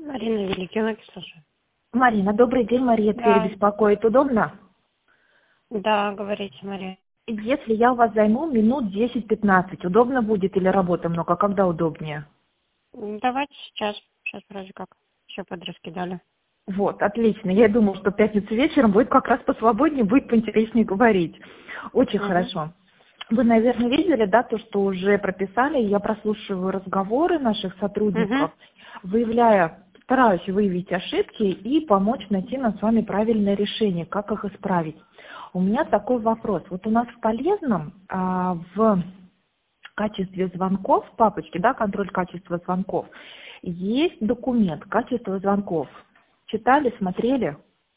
Марина Великина, слушаю. Марина, добрый день. Мария Тверь Да, беспокоит. Удобно? да, говорите, Мария. Если я у вас займу минут 10-15, удобно будет или работы много? Когда удобнее? Давайте сейчас вроде как все подраскидали. Вот, отлично. Я думаю, что в пятницу вечером будет как раз посвободнее, будет поинтереснее говорить. Очень Угу, хорошо. Вы, наверное, видели, да, то, что уже прописали. Я прослушиваю разговоры наших угу, сотрудников, стараюсь выявить ошибки и помочь найти нам с вами правильное решение, как их исправить. У меня такой вопрос. Вот у нас в полезном, в качестве звонков, в папочке, да, контроль качества звонков, есть документ качества звонков. Читали, смотрели?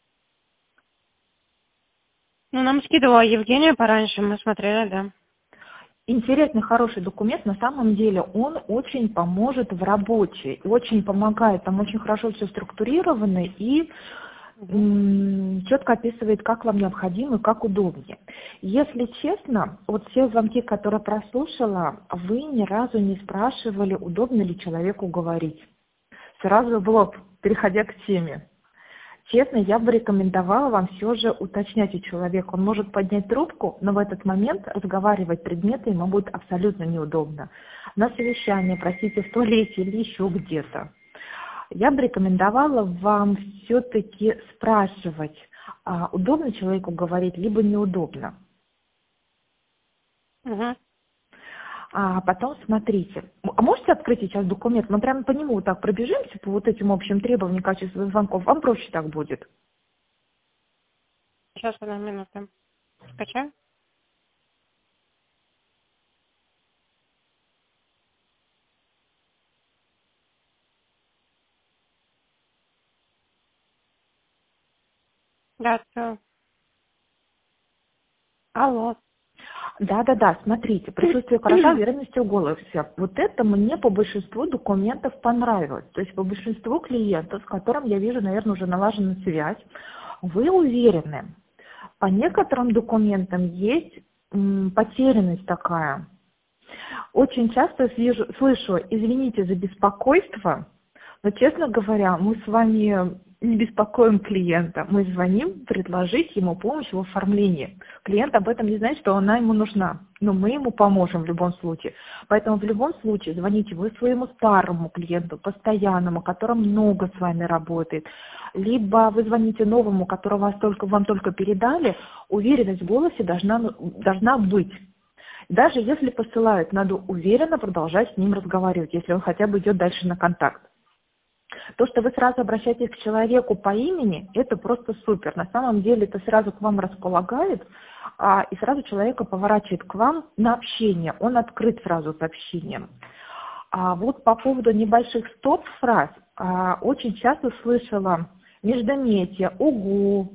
Ну, нам скидывала Евгения пораньше, мы смотрели, да. Интересный, хороший документ. На самом деле он очень поможет в работе, очень помогает. Там очень хорошо все структурировано и Угу. четко описывает, как вам необходимо и как удобнее. Если честно, вот все звонки, которые прослушала, вы ни разу не спрашивали, удобно ли человеку говорить. Сразу в лоб, переходя к теме. Честно, я бы рекомендовала вам все же уточнять у человека. Он может поднять трубку, но в этот момент разговаривать предметы ему будет абсолютно неудобно. На совещании, простите, в туалете или еще где-то. Я бы рекомендовала вам все-таки спрашивать, удобно человеку говорить, либо неудобно. Угу. А потом смотрите. А можете открыть сейчас документ? Мы прямо по нему вот так пробежимся, по вот этим общим требованиям качества звонков. Вам проще так будет. Сейчас, одну минуту. Скачаю? Да, все. Алло. Да, смотрите, присутствие хороша, уверенностью в голосе. Вот это мне по большинству документов понравилось. То есть по большинству клиентов, с которым я вижу, наверное, уже налажена связь, вы уверены. По некоторым документам есть потерянность такая. Очень часто слышу, извините за беспокойство, но, честно говоря, мы с вами не беспокоим клиента. Мы звоним предложить ему помощь в оформлении. Клиент об этом не знает, что она ему нужна. Но мы ему поможем в любом случае. Поэтому в любом случае звоните вы своему старому клиенту, постоянному, который много с вами работает. Либо вы звоните новому, которого вам только передали. Уверенность в голосе должна быть. Даже если посылают, надо уверенно продолжать с ним разговаривать, если он хотя бы идет дальше на контакт. То, что вы сразу обращаетесь к человеку по имени, это просто супер. На самом деле это сразу к вам располагает, и сразу человека поворачивает к вам на общение. Он открыт сразу с общением. А вот по поводу небольших стоп-фраз, очень часто слышала междометия, угу,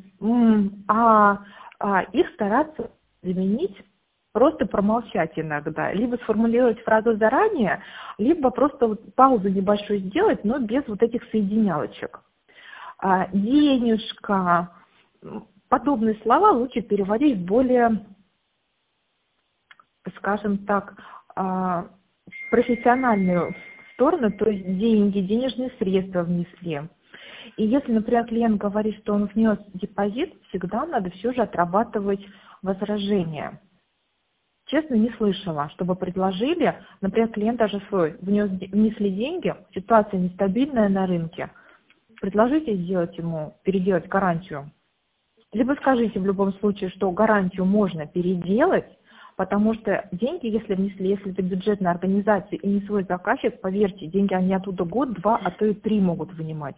их стараться заменить, просто промолчать иногда, либо сформулировать фразу заранее, либо просто вот паузу небольшую сделать, но без вот этих соединялочек. Денежка, подобные слова лучше переводить в более, скажем так, профессиональную сторону, то есть деньги, денежные средства внесли. И если, например, клиент говорит, что он внес депозит, всегда надо все же отрабатывать возражение. Честно, не слышала, чтобы предложили, например, клиент даже свой внесли деньги, ситуация нестабильная на рынке, предложите переделать гарантию. Либо скажите в любом случае, что гарантию можно переделать, потому что деньги, если внесли, если это бюджетная организация и не свой заказчик, поверьте, деньги они оттуда год, 2, а то и 3 могут вынимать.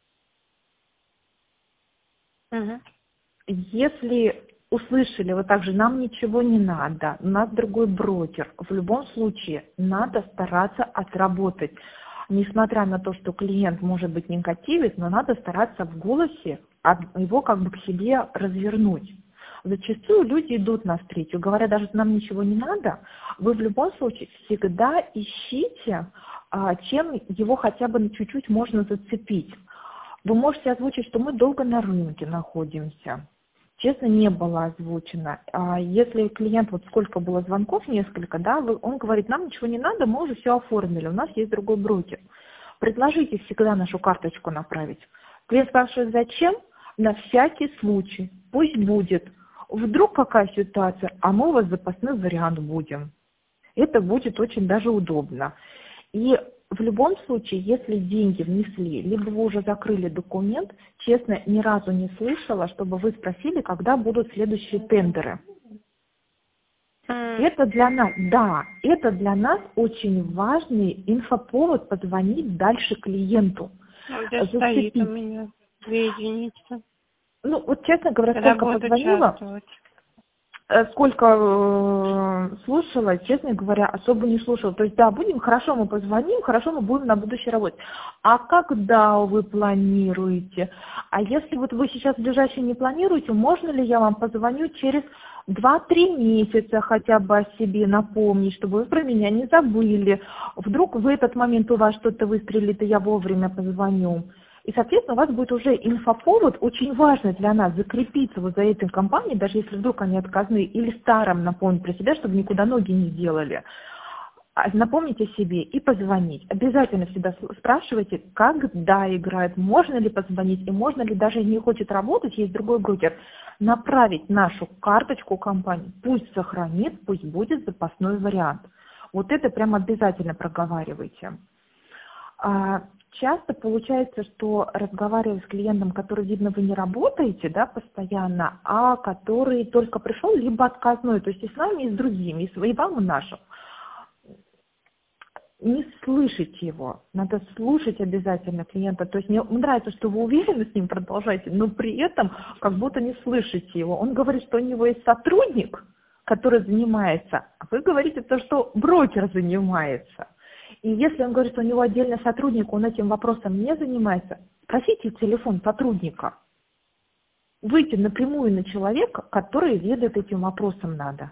Угу. Если услышали вы также, нам ничего не надо, у нас другой брокер, в любом случае надо стараться отработать. Несмотря на то, что клиент может быть негативит, но надо стараться в голосе его как бы к себе развернуть. Зачастую люди идут навстречу, говорят, даже нам ничего не надо, вы в любом случае всегда ищите, чем его хотя бы чуть-чуть можно зацепить. Вы можете озвучить, что мы долго на рынке находимся. Честно, не было озвучено. Если клиент, вот сколько было звонков, несколько, да, он говорит, нам ничего не надо, мы уже все оформили, у нас есть другой брокер. Предложите всегда нашу карточку направить. Клиент спрашивает, зачем? На всякий случай. Пусть будет. Вдруг какая ситуация, а мы у вас запасной вариант будем. Это будет очень даже удобно. И в любом случае, если деньги внесли, либо вы уже закрыли документ, честно, ни разу не слышала, чтобы вы спросили, когда будут следующие тендеры. Это для нас, да, это для нас очень важный инфоповод позвонить дальше клиенту. Где стоит у меня 2 единицы. Ну, вот честно говоря, Когда сколько буду позвонила, участвовать. сколько слушала, честно говоря, особо не слушала. То есть, да, будем, хорошо мы позвоним, хорошо мы будем на будущее работать. А когда вы планируете? А если вот вы сейчас в ближайшее не планируете, можно ли я вам позвоню через 2-3 месяца хотя бы о себе напомнить, чтобы вы про меня не забыли. Вдруг в этот момент у вас что-то выстрелит, и я вовремя позвоню. И, соответственно, у вас будет уже инфоповод, очень важный для нас, закрепиться вот за этой компанией, даже если вдруг они отказны, или старым напомнить про себя, чтобы никуда ноги не делали. Напомните о себе и позвонить. Обязательно всегда спрашивайте, когда играет, можно ли позвонить, и можно ли, даже если не хочет работать, есть другой брокер, направить нашу карточку компании, пусть сохранит, пусть будет запасной вариант. Вот это прям обязательно проговаривайте. Часто получается, что разговаривая с клиентом, который, видно, вы не работаете, да, постоянно, а который только пришел, либо отказной, то есть и с нами, и с другими, и вам, и нашим. Не слышите его, надо слушать обязательно клиента. То есть мне нравится, что вы уверены с ним продолжаете, но при этом как будто не слышите его. Он говорит, что у него есть сотрудник, который занимается, а вы говорите то, что брокер занимается. И если он говорит, что у него отдельный сотрудник, он этим вопросом не занимается, просите телефон сотрудника. Выйти напрямую на человека, который ведает этим вопросом надо.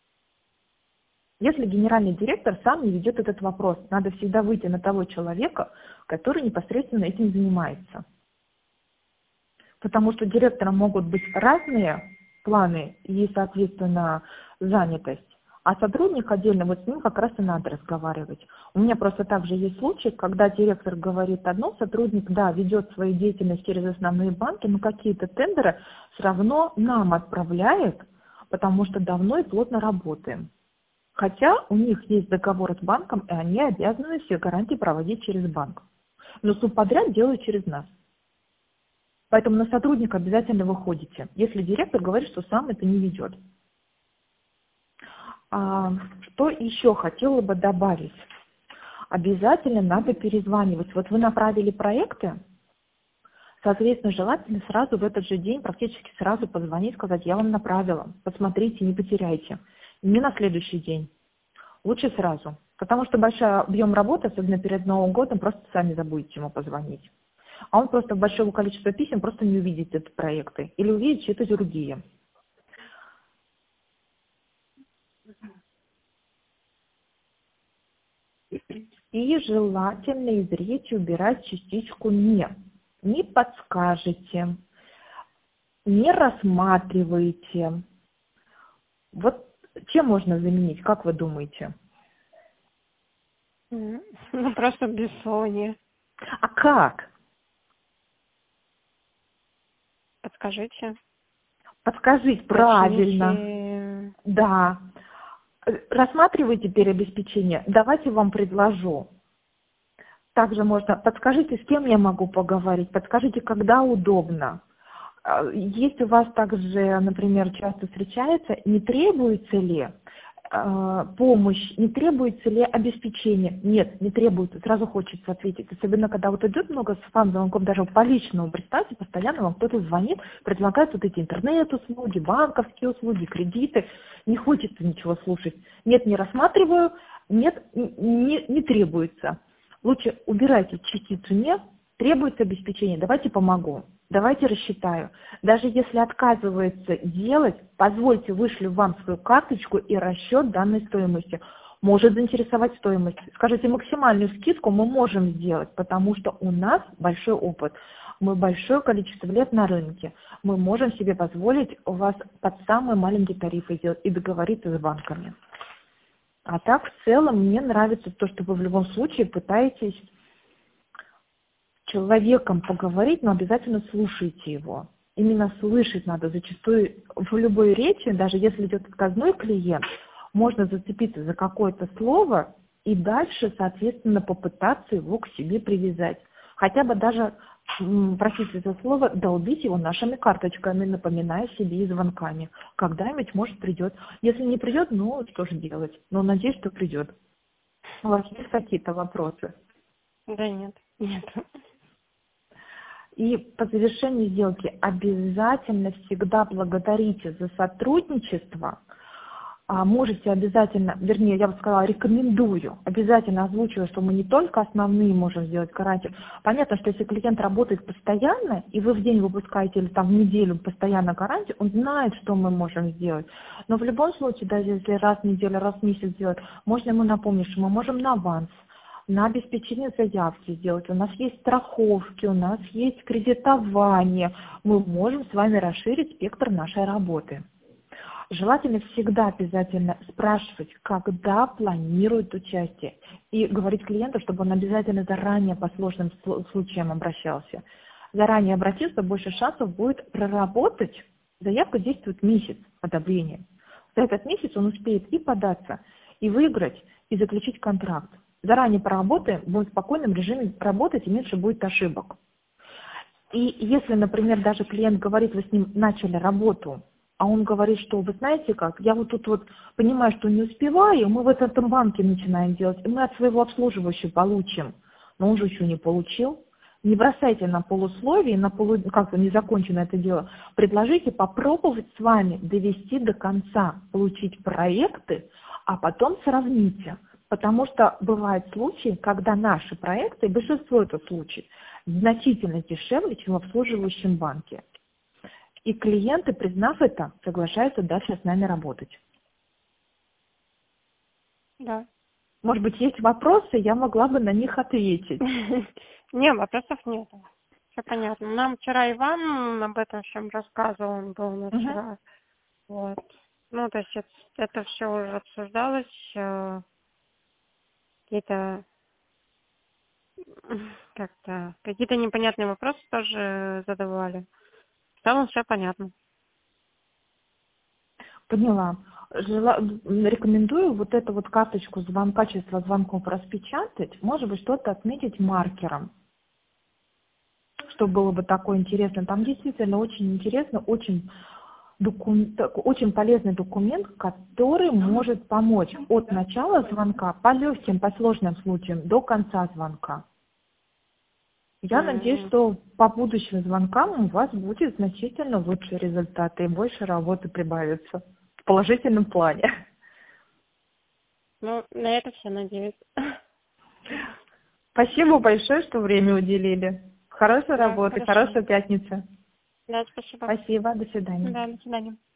Если генеральный директор сам не ведет этот вопрос, надо всегда выйти на того человека, который непосредственно этим занимается. Потому что директором могут быть разные планы и, соответственно, занятость. А сотрудник отдельно, вот с ним как раз и надо разговаривать. У меня просто также есть случай, когда директор говорит одно, сотрудник, да, ведет свою деятельность через основные банки, но какие-то тендеры все равно нам отправляет, потому что давно и плотно работаем. Хотя у них есть договор с банком, и они обязаны все гарантии проводить через банк. Но субподряд делают через нас. Поэтому на сотрудника обязательно выходите, если директор говорит, что сам это не ведет. Что еще хотела бы добавить? Обязательно надо перезванивать. Вот вы направили проекты, соответственно, желательно сразу в этот же день, практически сразу позвонить, сказать, я вам направила, посмотрите, не потеряйте. Не на следующий день, лучше сразу. Потому что большой объем работы, особенно перед Новым годом, просто сами забудете ему позвонить. А он просто в большого количества писем просто не увидит эти проекты. Или увидит чьи-то другие. И желательно из речи убирать частичку «не». Не подскажете, не рассматриваете. Вот чем можно заменить, как вы думаете? Ну, просто бессоние. А как? Подскажите. Подскажите, правильно. Начните. Да. Рассматривайте переобеспечение. Давайте вам предложу. Также можно, подскажите, с кем я могу поговорить, подскажите, когда удобно. Есть у вас также, например, часто встречается, не требуется ли помощь, не требуется ли обеспечение? Нет, не требуется, сразу хочется ответить. Особенно, когда вот идет много спам-звонков, даже по личному, представьте, постоянно вам кто-то звонит, предлагает вот эти интернет-услуги, банковские услуги, кредиты. Не хочется ничего слушать. Нет, не рассматриваю, нет, не требуется. Лучше убирайте частицу «не», требуется обеспечение, давайте помогу, давайте рассчитаю. Даже если отказывается делать, позвольте, вышлю вам свою карточку и расчет данной стоимости. Может заинтересовать стоимость. Скажите, максимальную скидку мы можем сделать, потому что у нас большой опыт. Мы большое количество лет на рынке. Мы можем себе позволить у вас под самые маленькие тарифы сделать и договориться с банками. А так, в целом, мне нравится то, что вы в любом случае пытаетесь человеком поговорить, но обязательно слушайте его. Именно слышать надо. Зачастую в любой речи, даже если идет отказной клиент, можно зацепиться за какое-то слово и дальше, соответственно, попытаться его к себе привязать. Хотя бы даже, простите за слово, долбить его нашими карточками, напоминая себе и звонками. Когда-нибудь, может, придет. Если не придет, ну, что же делать? Но надеюсь, что придет. У вас есть какие-то вопросы? Да нет, нет. И по завершении сделки обязательно всегда благодарите за сотрудничество. Можете обязательно, вернее, я бы сказала, рекомендую, обязательно озвучиваю, что мы не только основные можем сделать гарантию. Понятно, что если клиент работает постоянно, и вы в день выпускаете или там в неделю постоянно гарантию, он знает, что мы можем сделать. Но в любом случае, даже если раз в неделю, раз в месяц сделать, можно ему напомнить, что мы можем на аванс, на обеспечение заявки сделать. У нас есть страховки, у нас есть кредитование. Мы можем с вами расширить спектр нашей работы. Желательно всегда обязательно спрашивать, когда планирует участие. И говорить клиенту, чтобы он обязательно заранее по сложным случаям обращался. Заранее обратился, больше шансов будет проработать. Заявка действует месяц одобрения. За этот месяц он успеет и податься, и выиграть, и заключить контракт. Заранее поработаем, будем в спокойном режиме работать, и меньше будет ошибок. И если, например, даже клиент говорит, вы с ним начали работу, а он говорит, что вы знаете как, я вот тут вот понимаю, что не успеваю, мы в этом банке начинаем делать, и мы от своего обслуживающего получим, но он же еще не получил. Не бросайте на полусловие, как-то незакончено это дело. Предложите попробовать с вами довести до конца, получить проекты, а потом сравните. Потому что бывают случаи, когда наши проекты, большинство это случаев, значительно дешевле, чем в обслуживающем банке. И клиенты, признав это, соглашаются дальше с нами работать. Да. Может быть, есть вопросы, я могла бы на них ответить. Не, вопросов нет. Все понятно. Нам вчера Иван об этом всем рассказывал, он был на вчера. Вот. Ну, то есть это все уже обсуждалось, какие-то как-то какие-то непонятные вопросы тоже задавали. В целом все понятно. Поняла. Рекомендую вот эту вот карточку звонка, числа звонков распечатать, может быть, что-то отметить маркером, что было бы такое интересно. Там действительно очень интересно, очень полезный документ, который может помочь от начала звонка по легким, по сложным случаям до конца звонка. Я надеюсь, что по будущим звонкам у вас будет значительно лучшие результаты и больше работы прибавится в положительном плане. Ну, на это все надеюсь. Спасибо большое, что время уделили. Хорошей работы, хорошо. хорошей пятницы. Да, спасибо. Спасибо, до свидания. Да, до свидания.